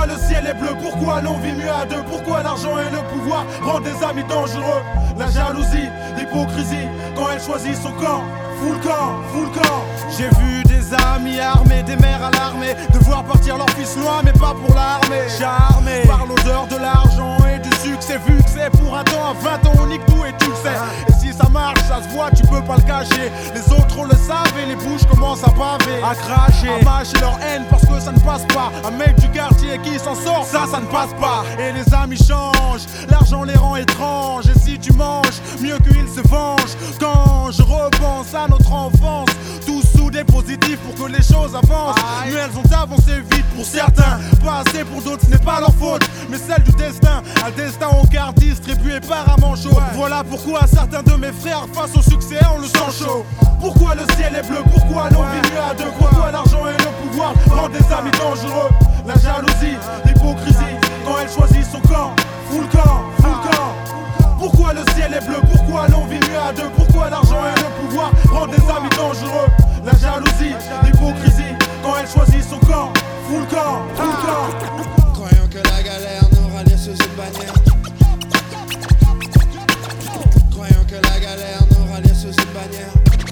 Pourquoi le ciel est bleu? Pourquoi l'on vit mieux à deux? Pourquoi l'argent et le pouvoir rendent des amis dangereux? La jalousie, l'hypocrisie, quand elle choisit son camp. Full camp, full camp. J'ai vu des amis armés, des mères alarmées, devoir partir leur fils loin mais pas pour l'armée. Charmé par l'odeur de l'argent et du succès, vu que c'est pour un temps, à 20 ans on nique tout et tu le sais. Et si ça marche, ça se voit, tu peux pas le cacher. Les autres on le savent et les bouches commencent à paver, à cracher, à mâcher leur haine parce que ça ne passe pas. Un mec du quartier qui s'en sort, ça ne passe pas. Et les amis changent, l'argent les rend étranges. Et si tu manges, mieux qu'ils se vengent. Quand je repense à notre enfance, tous soudés positifs pour que les choses avancent. Mais elles ont avancé vite pour certains, pas assez pour d'autres, ce n'est pas leur faute, mais celle du destin. Un destin au quart distribué par un manchot. Voilà pourquoi certains de mes frères face au succès on le sent chaud. Pourquoi le ciel est bleu? Pourquoi l'on vit mieux à deux? Pourquoi l'argent et le pouvoir rendent des amis dangereux? La jalousie, l'hypocrisie, quand elle choisit son camp. Full camp, full camp. Pourquoi le ciel est bleu? Pourquoi l'on vit mieux à deux? Pourquoi l'argent et le pouvoir rendent des amis dangereux? La jalousie, l'hypocrisie, quand elle choisit son camp. Full camp, full camp. Croyant que la galère nous rallie sous une bannière. Croyant que la galère nous rallie sous une bannière.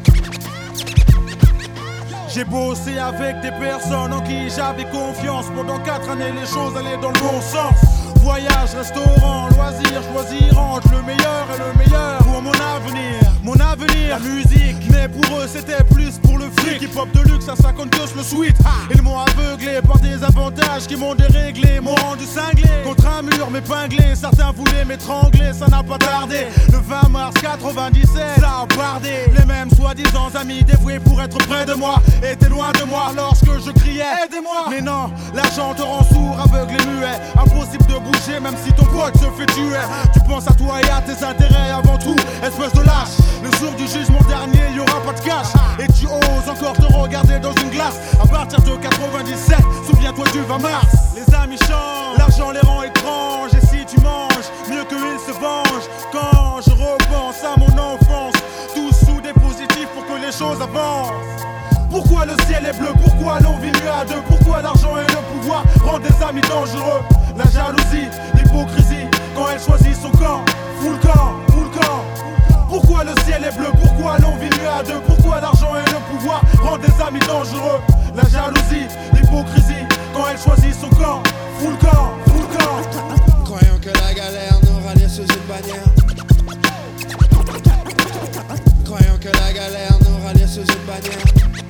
J'ai bossé avec des personnes en qui j'avais confiance. Pendant 4 années les choses allaient dans le bon sens. Voyage, restaurant, loisirs, choisir entre le meilleur et le meilleur pour mon avenir. Mon avenir, la musique, mais pour eux c'était plus pour le fric. Hip-hop de luxe à 50 gosses le sweet. Ils m'ont aveuglé par des avantages qui m'ont déréglé, m'ont rendu cinglé. Contre un mur m'épinglé, certains voulaient m'étrangler, ça n'a pas tardé. Le 20 mars 97, ça a bardé. Les mêmes soi-disant amis dévoués pour être près de moi étaient loin de moi lorsque je criais aidez-moi. Mais non, l'argent te rend sourd, aveugle et muet. Impossible de bouger même si ton pote se fait tuer. Tu penses à toi et à tes intérêts avant tout, espèce de lâche. Le jour du jugement dernier, y aura pas de cash. Et tu oses encore te regarder dans une glace. À partir de 97, souviens-toi du 20 mars. Les amis changent, l'argent les rend étranges. Et si tu manges, mieux qu'ils se vengent. Quand je repense à mon enfance, tous soudés positifs pour que les choses avancent. Pourquoi le ciel est bleu? Pourquoi l'on vit mieux à deux? Pourquoi l'argent et le pouvoir rendent des amis dangereux? La jalousie, l'hypocrisie, quand elle choisit son camp. Full camp, full camp. Pourquoi le ciel est bleu? Pourquoi l'on vit mieux à deux? Pourquoi l'argent et le pouvoir rendent des amis dangereux? La jalousie, l'hypocrisie, quand elle choisit son camp. Full camp, full camp. Croyant que la galère nous rallie sous une bannière. Croyant que la galère nous rallie sous une bannière.